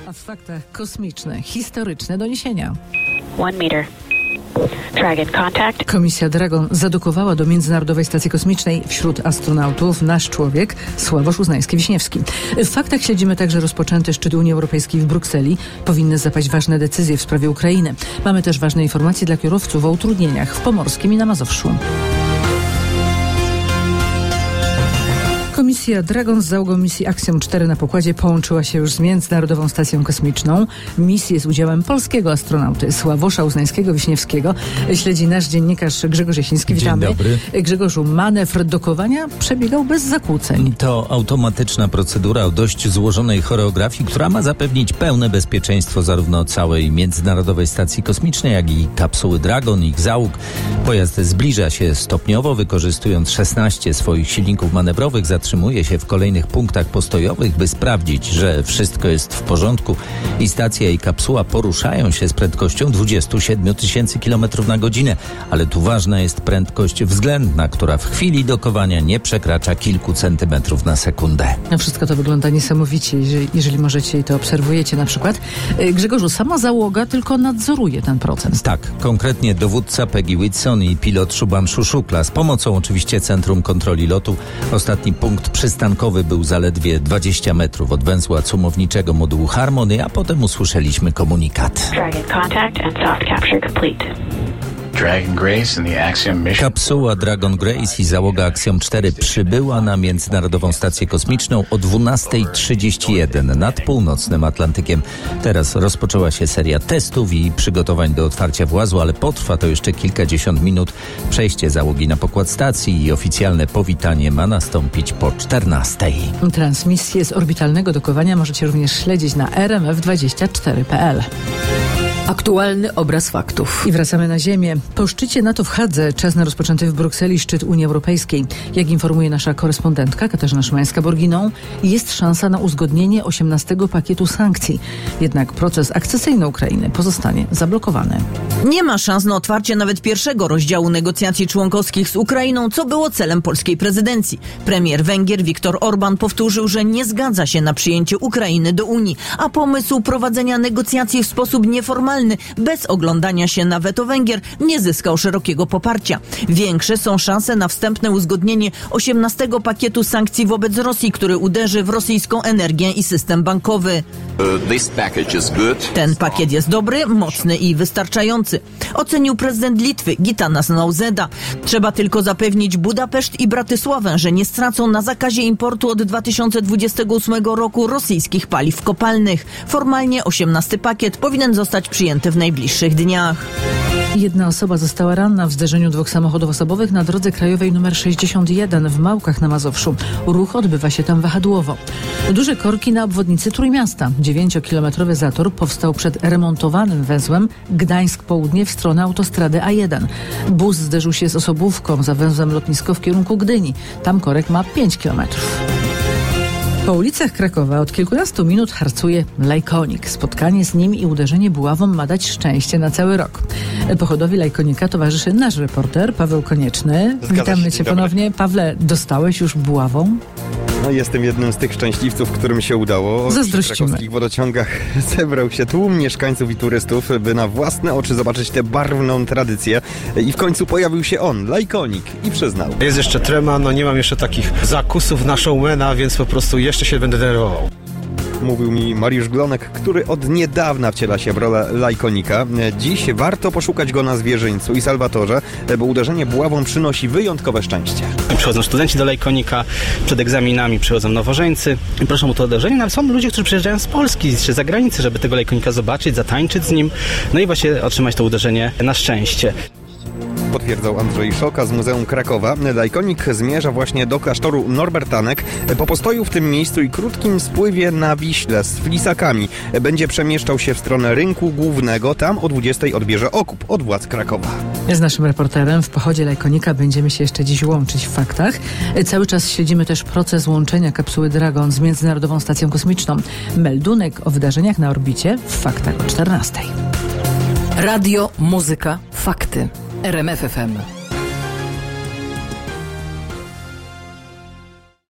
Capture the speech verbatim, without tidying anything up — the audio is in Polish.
A w faktach kosmiczne, historyczne doniesienia. One meter. Dragon contact. Komisja Dragon zadukowała do Międzynarodowej Stacji Kosmicznej wśród astronautów nasz człowiek Sławosz Uznański-Wiśniewski. W faktach śledzimy także rozpoczęty szczyt Unii Europejskiej w Brukseli. Powinny zapaść ważne decyzje w sprawie Ukrainy. Mamy też ważne informacje dla kierowców o utrudnieniach w Pomorskim i na Mazowszu. Komisja Dragon z załogą misji Axiom cztery na pokładzie połączyła się już z Międzynarodową Stacją Kosmiczną. Misję z udziałem polskiego astronauty Sławosza Uznańskiego-Wiśniewskiego śledzi nasz dziennikarz Grzegorz Jasiński. Witamy. Dzień dobry. Grzegorzu, manewr dokowania przebiegał bez zakłóceń. To automatyczna procedura o dość złożonej choreografii, która ma zapewnić pełne bezpieczeństwo zarówno całej Międzynarodowej Stacji Kosmicznej, jak i kapsuły Dragon i ich załóg. Pojazd zbliża się stopniowo, wykorzystując szesnaście swoich silników manewrowych. Zatrzymuje się w kolejnych punktach postojowych, by sprawdzić, że wszystko jest w porządku i stacja i kapsuła poruszają się z prędkością dwadzieścia siedem tysięcy kilometrów na godzinę. Ale tu ważna jest prędkość względna, która w chwili dokowania nie przekracza kilku centymetrów na sekundę. No wszystko to wygląda niesamowicie, jeżeli, jeżeli możecie i to obserwujecie na przykład. Grzegorzu, sama załoga tylko nadzoruje ten proces. Tak, konkretnie dowódca Peggy Whitson i pilot Shubhanshu Shukla z pomocą oczywiście Centrum Kontroli Lotu. Ostatni punkt przystankowy był zaledwie dwadzieścia metrów od węzła cumowniczego modułu Harmony, a potem usłyszeliśmy komunikat. Dragon contact and soft capture complete. Dragon Grace and the Axiom mission. Kapsuła Dragon Grace i załoga Axiom cztery przybyła na Międzynarodową Stację Kosmiczną o dwunasta trzydzieści jeden nad północnym Atlantykiem. Teraz rozpoczęła się seria testów i przygotowań do otwarcia włazu, ale potrwa to jeszcze kilkadziesiąt minut. Przejście załogi na pokład stacji i oficjalne powitanie ma nastąpić po czternastej. Transmisję z orbitalnego dokowania możecie również śledzić na r m f dwadzieścia cztery kropka p l. Aktualny obraz faktów. I wracamy na ziemię. Po szczycie NATO w Hadze czas na rozpoczęty w Brukseli szczyt Unii Europejskiej. Jak informuje nasza korespondentka Katarzyna Szymańska-Borginą, jest szansa na uzgodnienie osiemnastego pakietu sankcji. Jednak proces akcesyjny Ukrainy pozostanie zablokowany. Nie ma szans na otwarcie nawet pierwszego rozdziału negocjacji członkowskich z Ukrainą, co było celem polskiej prezydencji. Premier Węgier Viktor Orban powtórzył, że nie zgadza się na przyjęcie Ukrainy do Unii, a pomysł prowadzenia negocjacji w sposób nieformalny, bez oglądania się na weto Węgier, nie zyskał szerokiego poparcia. Większe są szanse na wstępne uzgodnienie osiemnastego pakietu sankcji wobec Rosji, który uderzy w rosyjską energię i system bankowy. Ten pakiet jest dobry, mocny i wystarczający, ocenił prezydent Litwy Gitanas Nausėda. Trzeba tylko zapewnić Budapeszt i Bratysławę, że nie stracą na zakazie importu od dwa tysiące dwudziestego ósmego roku rosyjskich paliw kopalnych. Formalnie osiemnasty pakiet powinien zostać przyjęty w najbliższych dniach. Jedna osoba została ranna w zderzeniu dwóch samochodów osobowych na drodze krajowej nr sześćdziesiąt jeden w Małkach na Mazowszu. Ruch odbywa się tam wahadłowo. Duże korki na obwodnicy Trójmiasta. Dziewięciokilometrowy zator powstał przed remontowanym węzłem Gdańsk Południe w stronę autostrady A jeden. Bus zderzył się z osobówką za węzłem lotnisko w kierunku Gdyni. Tam korek ma pięć kilometrów. Po ulicach Krakowa od kilkunastu minut harcuje lajkonik. Spotkanie z nim i uderzenie buławą ma dać szczęście na cały rok. Pochodowi lajkonika towarzyszy nasz reporter Paweł Konieczny. Zgadza Witamy się, cię dzień ponownie. dobry. Pawle, dostałeś już buławą? No, jestem jednym z tych szczęśliwców, którym się udało. Zazdrościmy. W krakowskich wodociągach zebrał się tłum mieszkańców i turystów, by na własne oczy zobaczyć tę barwną tradycję. I w końcu pojawił się on, lajkonik, i przyznał. Jest jeszcze trema, no nie mam jeszcze takich zakusów na showmana, więc po prostu jeszcze się będę denerwował. Mówił mi Mariusz Glonek, który od niedawna wciela się w rolę lajkonika. Dziś warto poszukać go na Zwierzyńcu i Salwatorze, bo uderzenie buławą przynosi wyjątkowe szczęście. Przychodzą studenci do lajkonika, przed egzaminami przychodzą nowożeńcy i proszą o to uderzenie. Nawet są ludzie, którzy przyjeżdżają z Polski czy z zagranicy, żeby tego lajkonika zobaczyć, zatańczyć z nim, no i właśnie otrzymać to uderzenie na szczęście. Potwierdzał Andrzej Szoka z Muzeum Krakowa. Lajkonik zmierza właśnie do klasztoru Norbertanek. Po postoju w tym miejscu i krótkim spływie na Wiśle z flisakami będzie przemieszczał się w stronę rynku głównego. Tam o dwudziestej odbierze okup od władz Krakowa. Z naszym reporterem w pochodzie lajkonika będziemy się jeszcze dziś łączyć w faktach. Cały czas śledzimy też proces łączenia kapsuły Dragon z Międzynarodową Stacją Kosmiczną. Meldunek o wydarzeniach na orbicie w faktach o czternastej. Radio, muzyka, fakty. R M F F M.